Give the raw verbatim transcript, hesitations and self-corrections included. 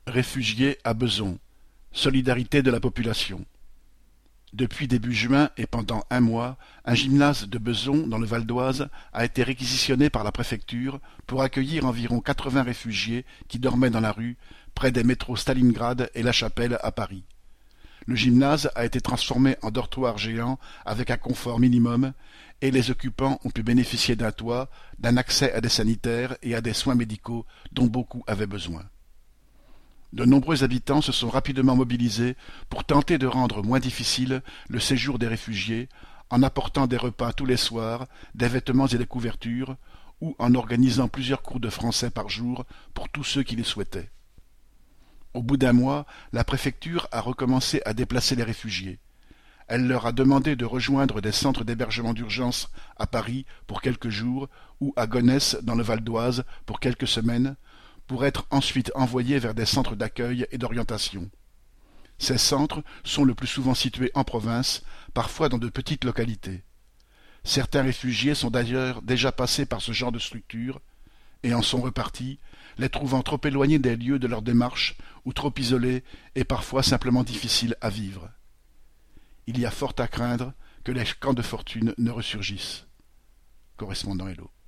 Réfugiés à Bezons. Solidarité de la population. Depuis début juin et pendant un mois, un gymnase de Bezons, dans le Val d'Oise, a été réquisitionné par la préfecture pour accueillir environ quatre-vingts réfugiés qui dormaient dans la rue, près des métros Stalingrad et La Chapelle à Paris. Le gymnase a été transformé en dortoir géant avec un confort minimum et les occupants ont pu bénéficier d'un toit, d'un accès à des sanitaires et à des soins médicaux dont beaucoup avaient besoin. De nombreux habitants se sont rapidement mobilisés pour tenter de rendre moins difficile le séjour des réfugiés en apportant des repas tous les soirs, des vêtements et des couvertures, ou en organisant plusieurs cours de français par jour pour tous ceux qui les souhaitaient. Au bout d'un mois, la préfecture a recommencé à déplacer les réfugiés. Elle leur a demandé de rejoindre des centres d'hébergement d'urgence à Paris pour quelques jours ou à Gonesse dans le Val d'Oise pour quelques semaines, pour être ensuite envoyés vers des centres d'accueil et d'orientation. Ces centres sont le plus souvent situés en province, parfois dans de petites localités. Certains réfugiés sont d'ailleurs déjà passés par ce genre de structure et en sont repartis, les trouvant trop éloignés des lieux de leur démarche ou trop isolés et parfois simplement difficiles à vivre. Il y a fort à craindre que les camps de fortune ne ressurgissent. Correspondant Hello.